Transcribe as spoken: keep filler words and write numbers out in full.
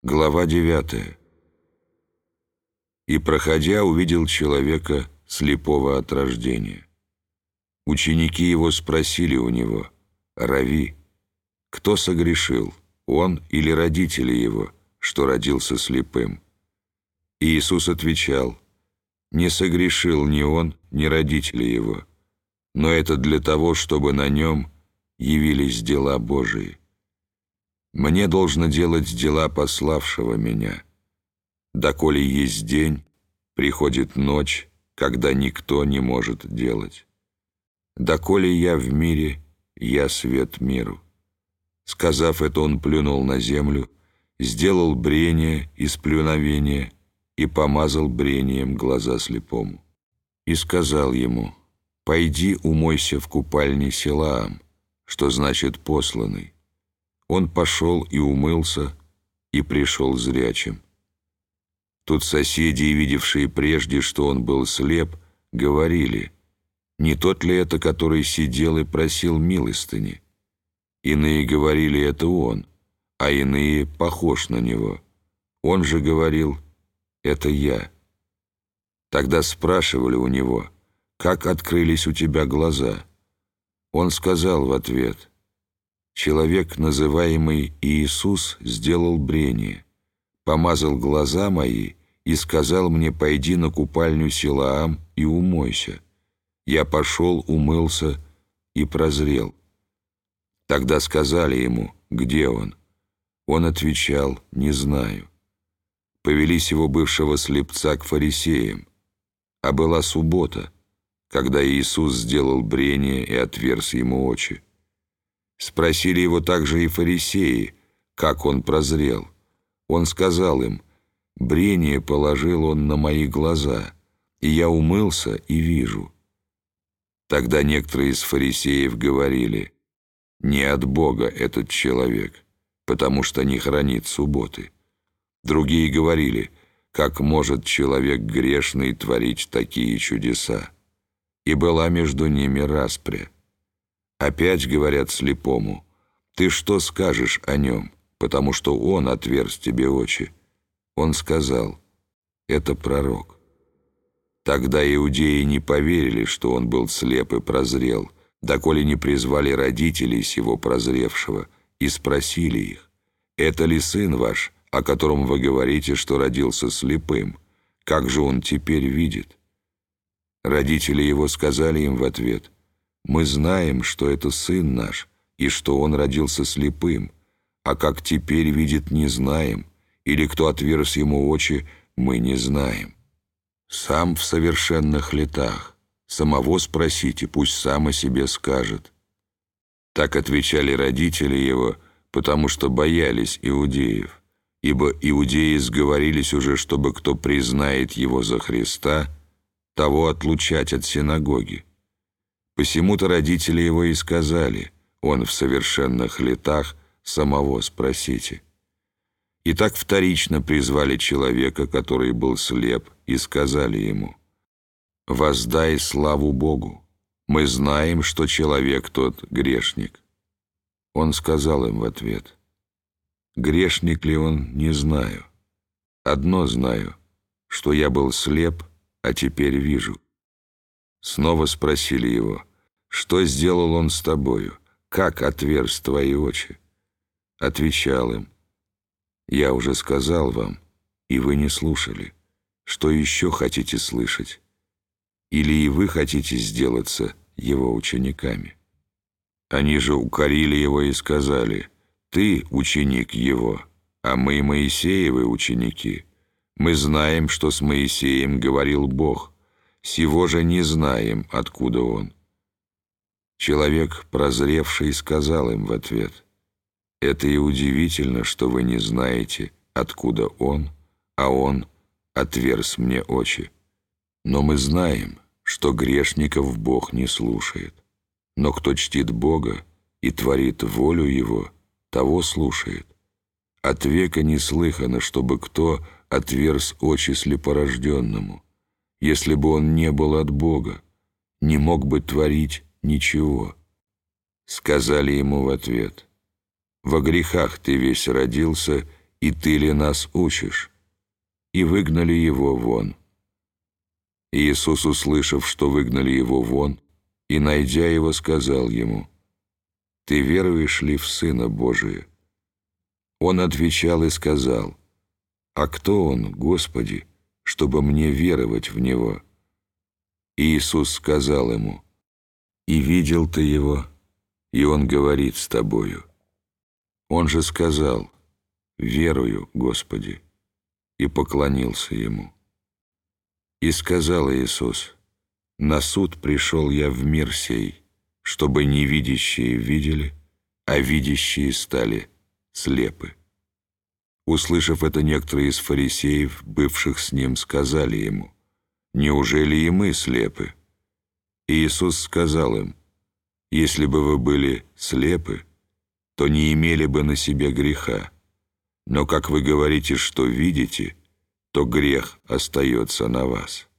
Глава девятая. «И, проходя, увидел человека, слепого от рождения. Ученики его спросили у него: „Рави, кто согрешил, он или родители его, что родился слепым?“ И Иисус отвечал: „Не согрешил ни он, ни родители его, но это для того, чтобы на нем явились дела Божии. Мне должно делать дела пославшего меня. Доколе есть день, приходит ночь, когда никто не может делать. Доколе я в мире, я свет миру“. Сказав это, он плюнул на землю, сделал брение из плюновения и помазал брением глаза слепому. И сказал ему: „Пойди умойся в купальне Силаам“, что значит «посланный». Он пошел и умылся, и пришел зрячим. Тут соседи, видевшие прежде, что он был слеп, говорили: „Не тот ли это, который сидел и просил милостыни?“ Иные говорили: „Это он“, а иные: „Похож на него“. Он же говорил: „Это я“. Тогда спрашивали у него: „Как открылись у тебя глаза?“ Он сказал в ответ: „Человек, называемый Иисус, сделал брение, помазал глаза мои и сказал мне: пойди на купальню Силаам и умойся. Я пошел, умылся и прозрел“. Тогда сказали ему: „Где он?“ Он отвечал: „Не знаю“. Повели сего бывшего слепца к фарисеям. А была суббота, когда Иисус сделал брение и отверз ему очи. Спросили его также и фарисеи, как он прозрел. Он сказал им: „Брение положил он на мои глаза, и я умылся и вижу“. Тогда некоторые из фарисеев говорили: „Не от Бога этот человек, потому что не хранит субботы“. Другие говорили: „Как может человек грешный творить такие чудеса?“ И была между ними распря. Опять говорят слепому: „Ты что скажешь о нем, потому что он отверз тебе очи?“ Он сказал: „Это пророк“. Тогда иудеи не поверили, что он был слеп и прозрел, доколе не призвали родителей сего прозревшего и спросили их: „Это ли сын ваш, о котором вы говорите, что родился слепым? Как же он теперь видит?“ Родители его сказали им в ответ: „Мы знаем, что это сын наш, и что он родился слепым, а как теперь видит, не знаем, или кто отверз ему очи, мы не знаем. Сам в совершенных летах, самого спросите, пусть сам о себе скажет“. Так отвечали родители его, потому что боялись иудеев, ибо иудеи сговорились уже, чтобы кто признает его за Христа, того отлучать от синагоги. Посему-то родители его и сказали: „Он в совершенных летах, самого спросите“. И так вторично призвали человека, который был слеп, и сказали ему: „Воздай славу Богу, мы знаем, что человек тот грешник“. Он сказал им в ответ: „Грешник ли он, не знаю. Одно знаю, что я был слеп, а теперь вижу“. Снова спросили его: „Что сделал он с тобою? Как отверз твои очи?“ Отвечал им: „Я уже сказал вам, и вы не слушали. Что еще хотите слышать? Или и вы хотите сделаться его учениками?“ Они же укорили его и сказали: „Ты ученик его, а мы Моисеевы ученики. Мы знаем, что с Моисеем говорил Бог, сего же не знаем, откуда он“. Человек, прозревший, сказал им в ответ: „Это и удивительно, что вы не знаете, откуда он, а он отверз мне очи. Но мы знаем, что грешников Бог не слушает. Но кто чтит Бога и творит волю Его, того слушает. От века не слыхано, чтобы кто отверз очи слепорожденному. Если бы он не был от Бога, не мог бы творить ничего“. Сказали ему в ответ: „Во грехах ты весь родился, и ты ли нас учишь?» И выгнали его вон. И Иисус, услышав, что выгнали его вон, и, найдя его, сказал ему: «Ты веруешь ли в Сына Божия?» Он отвечал и сказал: «А кто он, Господи, чтобы мне веровать в Него?» И Иисус сказал ему: «И видел ты его, и он говорит с тобою». Он же сказал: «Верую, Господи», и поклонился ему. И сказал Иисус: «На суд пришел я в мир сей, чтобы невидящие видели, а видящие стали слепы». Услышав это, некоторые из фарисеев, бывших с ним, сказали ему: «Неужели и мы слепы?» И Иисус сказал им: «Если бы вы были слепы, то не имели бы на себе греха. Но как вы говорите, что видите, то грех остается на вас».